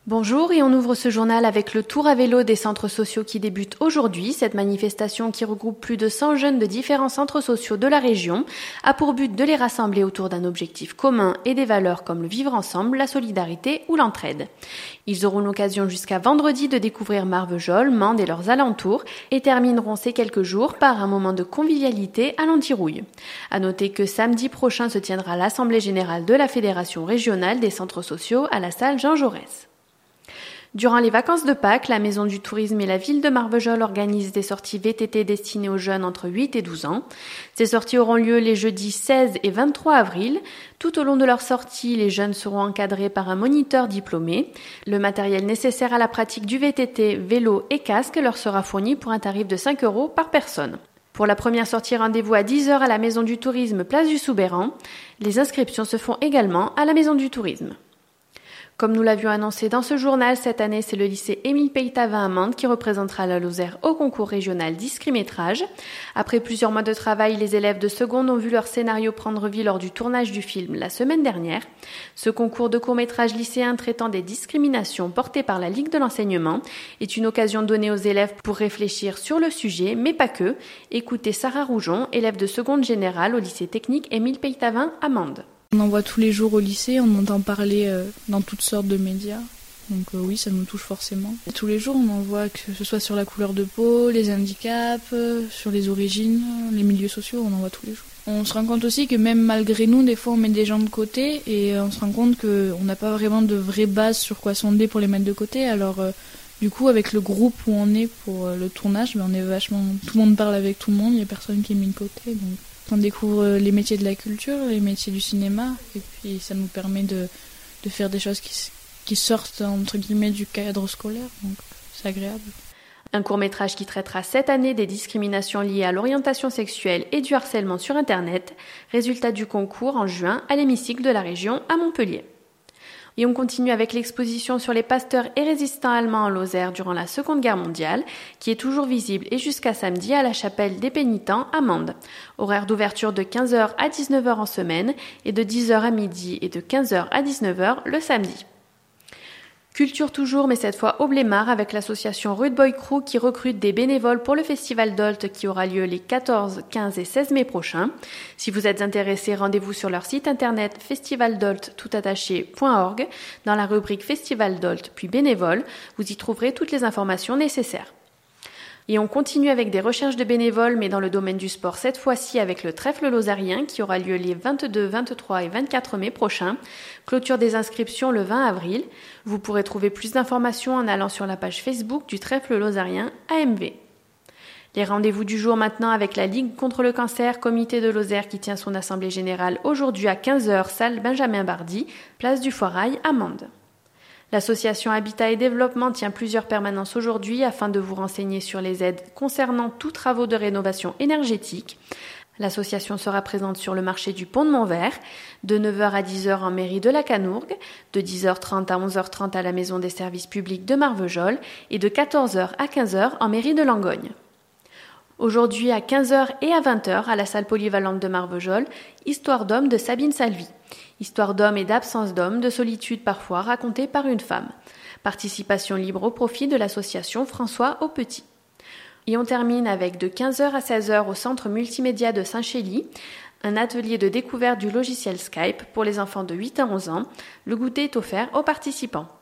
Bonjour et on ouvre ce journal avec le tour à vélo des centres sociaux qui débute aujourd'hui. Cette manifestation qui regroupe plus de 100 jeunes de différents centres sociaux de la région a pour but de les rassembler autour d'un objectif commun et des valeurs comme le vivre ensemble, la solidarité ou l'entraide. Ils auront l'occasion jusqu'à vendredi de découvrir Marvejols, Mende et leurs alentours et termineront ces quelques jours par un moment de convivialité à l'Antirouille. À noter que samedi prochain se tiendra l'Assemblée générale de la Fédération régionale des centres sociaux à la salle Jean Jaurès. Durant les vacances de Pâques, la Maison du Tourisme et la ville de Marvejols organisent des sorties VTT destinées aux jeunes entre 8 et 12 ans. Ces sorties auront lieu les jeudis 16 et 23 avril. Tout au long de leur sortie, les jeunes seront encadrés par un moniteur diplômé. Le matériel nécessaire à la pratique du VTT, vélo et casque leur sera fourni pour un tarif de 5 € par personne. Pour la première sortie, rendez-vous à 10 h à la Maison du Tourisme, place du Soubeyran. Les inscriptions se font également à la Maison du Tourisme. Comme nous l'avions annoncé dans ce journal, cette année, c'est le lycée Émile Peytavin à Mende qui représentera la Lozère au concours régional d'Iscrit-Métrage. Après plusieurs mois de travail, les élèves de seconde ont vu leur scénario prendre vie lors du tournage du film la semaine dernière. Ce concours de court-métrage lycéen traitant des discriminations portées par la Ligue de l'enseignement est une occasion donnée aux élèves pour réfléchir sur le sujet, mais pas que. Écoutez Sarah Roujon, élève de seconde générale au lycée technique Émile Peytavin à Mende. On en voit tous les jours au lycée, on entend parler dans toutes sortes de médias. Donc oui, ça nous touche forcément. Et tous les jours, on en voit, que ce soit sur la couleur de peau, les handicaps, sur les origines, les milieux sociaux, on en voit tous les jours. On se rend compte aussi que même malgré nous, des fois on met des gens de côté et on se rend compte qu'on n'a pas vraiment de vraie base sur quoi sonder pour les mettre de côté. Alors du coup, avec le groupe où on est pour le tournage, on est vachement... Tout le monde parle avec tout le monde, il n'y a personne qui est mis de côté. Donc on découvre les métiers de la culture, les métiers du cinéma, et puis ça nous permet de faire des choses qui sortent entre guillemets du cadre scolaire, donc c'est agréable. Un court-métrage qui traitera cette année des discriminations liées à l'orientation sexuelle et du harcèlement sur Internet, résultat du concours en juin à l'hémicycle de la région à Montpellier. Et on continue avec l'exposition sur les pasteurs et résistants allemands en Lozère durant la Seconde Guerre mondiale, qui est toujours visible et jusqu'à samedi à la chapelle des Pénitents à Mende. Horaire d'ouverture de 15 h à 19 h en semaine et de 10 h à midi et de 15 h à 19 h le samedi. Culture toujours, mais cette fois au Blémard avec l'association Rude Boy Crew qui recrute des bénévoles pour le festival d'Olt qui aura lieu les 14, 15 et 16 mai prochains. Si vous êtes intéressé, rendez-vous sur leur site internet festivaldolt.org. Dans la rubrique Festival d'Olt puis bénévoles, vous y trouverez toutes les informations nécessaires. Et on continue avec des recherches de bénévoles, mais dans le domaine du sport, cette fois-ci avec le trèfle lozérien qui aura lieu les 22, 23 et 24 mai prochains. Clôture des inscriptions le 20 avril. Vous pourrez trouver plus d'informations en allant sur la page Facebook du trèfle lozérien AMV. Les rendez-vous du jour maintenant avec la Ligue contre le cancer, comité de Lozère qui tient son assemblée générale aujourd'hui à 15 h, salle Benjamin Bardy, place du Foirail à Mende. L'association Habitat et Développement tient plusieurs permanences aujourd'hui afin de vous renseigner sur les aides concernant tous travaux de rénovation énergétique. L'association sera présente sur le marché du Pont de Montvert, de 9 h à 10 h en mairie de la Canourgue, de 10 h 30 à 11 h 30 à la maison des services publics de Marvejols et de 14 h à 15 h en mairie de Langogne. Aujourd'hui à 15 h et à 20 h à la salle polyvalente de Marvejols, Histoire d'homme de Sabine Salvi. Histoire d'homme et d'absence d'homme, de solitude parfois, racontée par une femme. Participation libre au profit de l'association François Aupetit. Et on termine avec de 15 h à 16 h au centre multimédia de Saint-Chély, un atelier de découverte du logiciel Skype pour les enfants de 8 à 11 ans. Le goûter est offert aux participants.